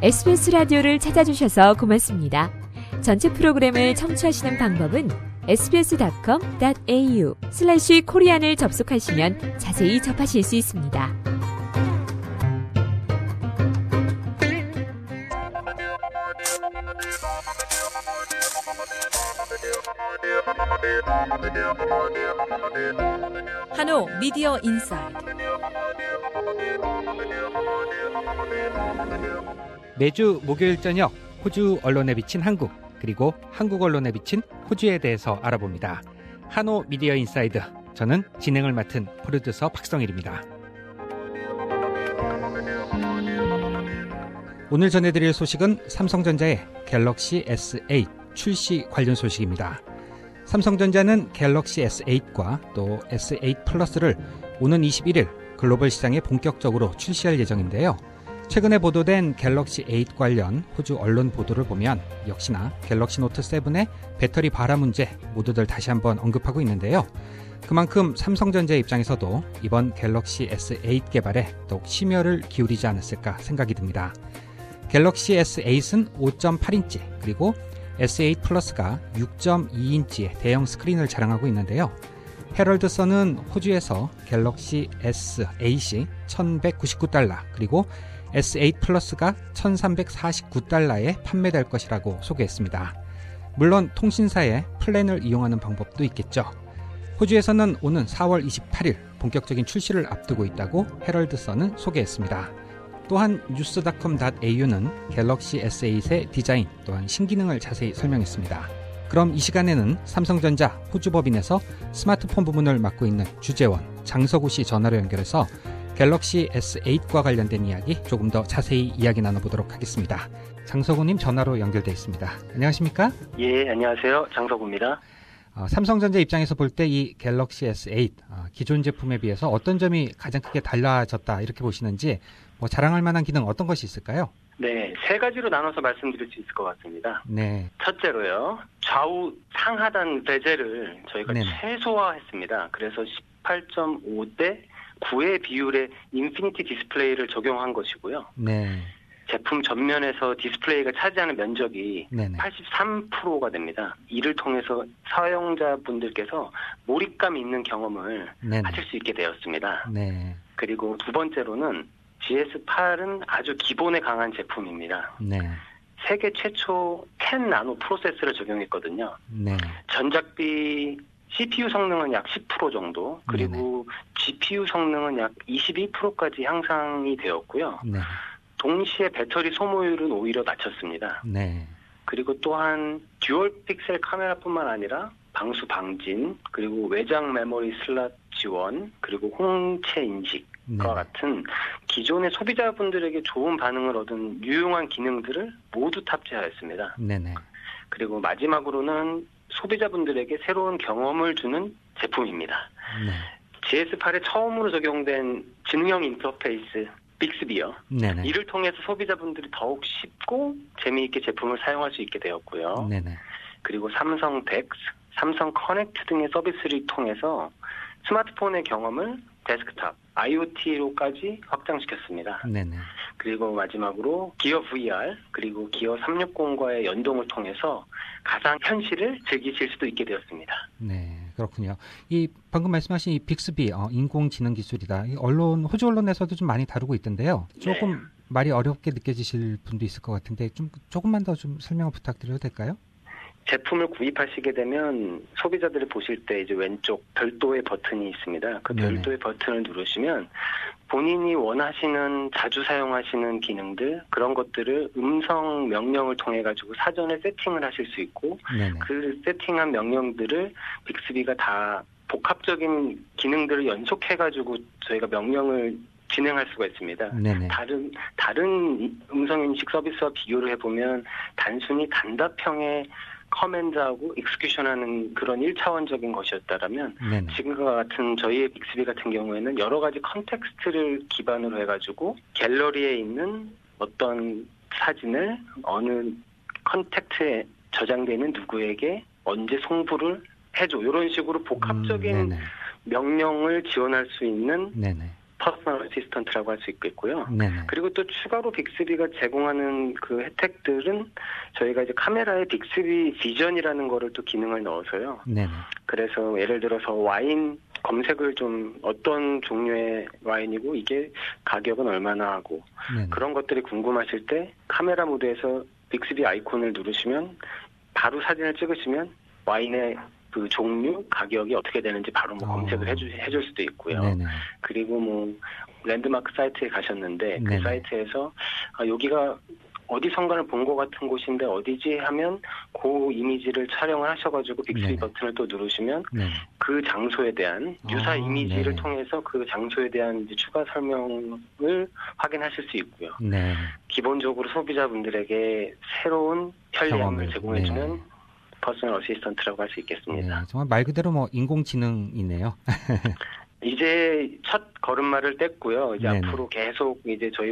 SBS 라디오를 찾아주셔서 고맙습니다. 전체 프로그램을 청취하시는 방법은 sbs.com.au/korean을 접속하시면 자세히 접하실 수 있습니다. 한호 미디어 인사이트. 매주 목요일 저녁 호주 언론에 비친 한국, 그리고 한국 언론에 비친 호주에 대해서 알아봅니다. 한호 미디어 인사이드, 저는 진행을 맡은 프로듀서 박성일입니다. 오늘 전해드릴 소식은 삼성전자의 갤럭시 S8 출시 관련 소식입니다. 삼성전자는 갤럭시 S8과 또 S8 플러스를 오는 21일 글로벌 시장에 본격적으로 출시할 예정인데요. 최근에 보도된 갤럭시 8 관련 호주 언론 보도를 보면 역시나 갤럭시 노트 7의 배터리 발화 문제 모두들 다시 한번 언급하고 있는데요. 그만큼 삼성전자 입장에서도 이번 갤럭시 S8 개발에 더욱 심혈을 기울이지 않았을까 생각이 듭니다. 갤럭시 S8은 5.8인치, 그리고 S8 플러스가 6.2인치의 대형 스크린을 자랑하고 있는데요. 헤럴드 선은 호주에서 갤럭시 S8이 $1,199, 그리고 S8 플러스가 $1,349에 판매될 것이라고 소개했습니다. 물론 통신사의 플랜을 이용하는 방법도 있겠죠. 호주에서는 오는 4월 28일 본격적인 출시를 앞두고 있다고 헤럴드 선은 소개했습니다. 또한 news.com.au는 갤럭시 S8의 디자인 또한 신기능을 자세히 설명했습니다. 그럼 이 시간에는 삼성전자 호주법인에서 스마트폰 부문을 맡고 있는 주재원 장석우 씨 전화로 연결해서 갤럭시 S8과 관련된 이야기 조금 더 자세히 이야기 나눠보도록 하겠습니다. 장석우님 전화로 연결돼 있습니다. 안녕하십니까? 예, 안녕하세요. 장석우입니다. 삼성전자 입장에서 볼 때 이 갤럭시 S8 기존 제품에 비해서 어떤 점이 가장 크게 달라졌다 이렇게 보시는지, 자랑할 만한 기능 어떤 것이 있을까요? 네, 세 가지로 나눠서 말씀드릴 수 있을 것 같습니다. 네. 첫째로요, 좌우 상하단 베젤을 저희가 네네. 최소화했습니다. 그래서 18.5대 9의 비율의 인피니티 디스플레이를 적용한 것이고요. 네. 제품 전면에서 디스플레이가 차지하는 면적이 네네. 83%가 됩니다. 이를 통해서 사용자분들께서 몰입감 있는 경험을 네네. 하실 수 있게 되었습니다. 네. 그리고 두 번째로는 GS8은 아주 기본에 강한 제품입니다. 네. 세계 최초 10 나노 프로세서를 적용했거든요. 네. 전작비 CPU 성능은 약 10% 정도, 그리고 GPU 성능은 약 22%까지 향상이 되었고요. 네. 동시에 배터리 소모율은 오히려 낮췄습니다. 네. 그리고 또한 듀얼 픽셀 카메라뿐만 아니라 방수 방진, 그리고 외장 메모리 슬롯 지원, 그리고 홍채 인식과 같은 기존의 소비자분들에게 좋은 반응을 얻은 유용한 기능들을 모두 탑재하였습니다. 네네. 그리고 마지막으로는 소비자분들에게 새로운 경험을 주는 제품입니다. 네. GS8에 처음으로 적용된 지능형 인터페이스 빅스비요. 네네. 이를 통해서 소비자분들이 더욱 쉽고 재미있게 제품을 사용할 수 있게 되었고요. 네네. 그리고 삼성 덱스, 삼성 커넥트 등의 서비스를 통해서 스마트폰의 경험을 데스크탑, IoT로까지 확장시켰습니다. 네네. 그리고 마지막으로 기어 VR, 그리고 기어 360과의 연동을 통해서 가상 현실을 즐기실 수도 있게 되었습니다. 네, 그렇군요. 이 방금 말씀하신 이 빅스비 인공지능 기술이다. 이 호주 언론에서도 좀 많이 다루고 있던데요. 조금 말이 어렵게 느껴지실 분도 있을 것 같은데 조금만 더 좀 설명을 부탁드려도 될까요? 제품을 구입하시게 되면 소비자들이 보실 때 이제 왼쪽 별도의 버튼이 있습니다. 그 네네. 별도의 버튼을 누르시면 본인이 원하시는 자주 사용하시는 기능들, 그런 것들을 음성 명령을 통해 가지고 사전에 세팅을 하실 수 있고, 네네. 그 세팅한 명령들을 빅스비가 다 복합적인 기능들을 연속해 가지고 저희가 명령을 진행할 수가 있습니다. 네네. 다른 음성인식 서비스와 비교를 해보면 단순히 단답형의 커맨드하고 익스큐션하는 그런 1차원적인 것이었다라면 네네. 지금과 같은 저희의 빅스비 같은 경우에는 여러 가지 컨텍스트를 기반으로 해가지고 갤러리에 있는 어떤 사진을 어느 컨택트에 저장되는 누구에게 언제 송부를 해줘, 이런 식으로 복합적인 명령을 지원할 수 있는 네네. 퍼스널 어시스턴트라고 할 수 있겠고요. 네네. 그리고 또 추가로 빅스비가 제공하는 그 혜택들은 저희가 이제 카메라에 빅스비 비전이라는 거를 또 기능을 넣어서요. 네네. 그래서 예를 들어서 와인 검색을 좀 어떤 종류의 와인이고 이게 가격은 얼마나 하고 네네. 그런 것들이 궁금하실 때 카메라 모드에서 빅스비 아이콘을 누르시면 바로 사진을 찍으시면 와인의 그 종류, 가격이 어떻게 되는지 바로 뭐 검색을 해줄 수도 있고요. 네네. 그리고 뭐 랜드마크 사이트에 가셨는데 그 네네. 사이트에서 여기가 어디선가를 본 것 같은 곳인데 어디지 하면 그 이미지를 촬영을 하셔가지고 빅스비 네네. 버튼을 또 누르시면 네네. 그 장소에 대한 유사 이미지를 네네. 통해서 그 장소에 대한 이제 추가 설명을 확인하실 수 있고요. 네. 기본적으로 소비자분들에게 새로운 편리함을 경험을, 제공해주는 네. 퍼스널 어시스턴트라고 할 수 있겠습니다. 네, 정말 말 그대로 뭐 인공지능이네요. 이제 첫 걸음마를 뗐고요. 이제 네네. 앞으로 계속 이제 저희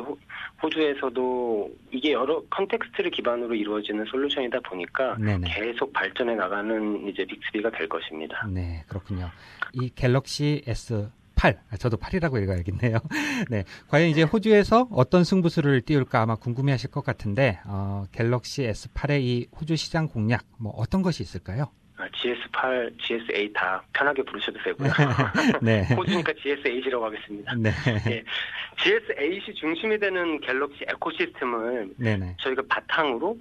호주에서도 이게 여러 컨텍스트를 기반으로 이루어지는 솔루션이다 보니까 네네. 계속 발전해 나가는 이제 빅스비가 될 것입니다. 네, 그렇군요. 이 갤럭시 S8, 저도 8이라고 읽어야겠네요. 네, 과연 이제 호주에서 어떤 승부수를 띄울까 아마 궁금해하실 것 같은데 갤럭시 S8의 이 호주 시장 공략 뭐 어떤 것이 있을까요? GS8, GS8 다 편하게 부르셔도 되고요. 네. 호주니까 GS8이라고 하겠습니다. 네. 예, GS8이 중심이 되는 갤럭시 에코시스템을 네네. 저희가 바탕으로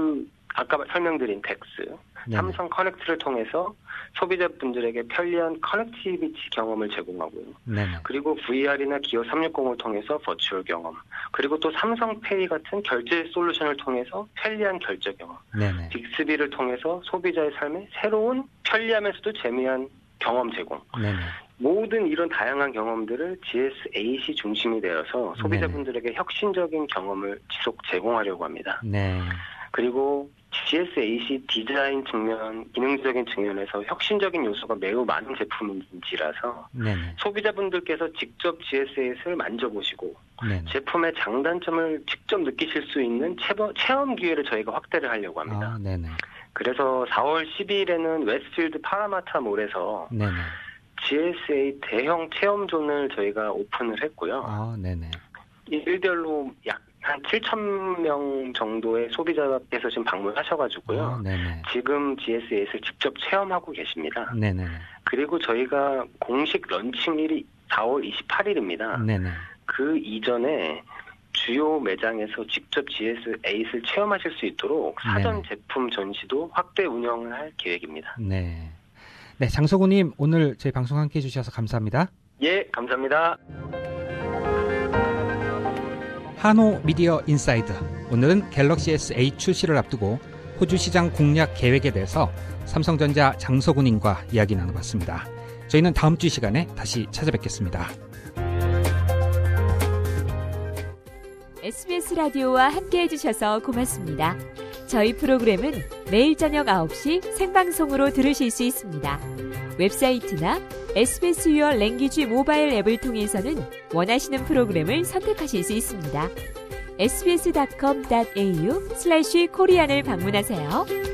아까 설명드린 덱스, 네네. 삼성 커넥트를 통해서 소비자분들에게 편리한 커넥티비티 경험을 제공하고요. 네네. 그리고 VR이나 기어 360을 통해서 버추얼 경험, 그리고 또 삼성페이 같은 결제 솔루션을 통해서 편리한 결제 경험, 네네. 빅스비를 통해서 소비자의 삶에 새로운 편리하면서도 재미난 경험 제공. 네네. 모든 이런 다양한 경험들을 GS8이 중심이 되어서 소비자분들에게 혁신적인 경험을 지속 제공하려고 합니다. 네. 그리고 GS8이 디자인 측면, 기능적인 측면에서 혁신적인 요소가 매우 많은 제품인지라서 네네. 소비자분들께서 직접 GS8을 만져보시고 네네. 제품의 장단점을 직접 느끼실 수 있는 체험 기회를 저희가 확대를 하려고 합니다. 네네. 그래서 4월 10일에는 웨스트필드 파라마타 몰에서 네네. GS8 대형 체험존을 저희가 오픈을 했고요. 네네. 일별로 약 한 7,000명 정도의 소비자께서 지금 방문하셔가지고요. 네네. 지금 GS8을 직접 체험하고 계십니다. 네네. 그리고 저희가 공식 런칭일이 4월 28일입니다. 네네. 그 이전에 주요 매장에서 직접 GS8을 체험하실 수 있도록 사전 네네. 제품 전시도 확대 운영을 할 계획입니다. 네. 네, 장서구님 오늘 저희 방송 함께 해주셔서 감사합니다. 예, 감사합니다. 한호 미디어 인사이드. 오늘은 갤럭시 S8 출시를 앞두고 호주 시장 공략 계획에 대해서 삼성전자 장서구님과 이야기 나눠봤습니다. 저희는 다음 주 시간에 다시 찾아뵙겠습니다. SBS 라디오와 함께 해주셔서 고맙습니다. 저희 프로그램은 매일 저녁 9시 생방송으로 들으실 수 있습니다. 웹사이트나 SBS Your Language 모바일 앱을 통해서는 원하시는 프로그램을 선택하실 수 있습니다. sbs.com.au/korean을 방문하세요.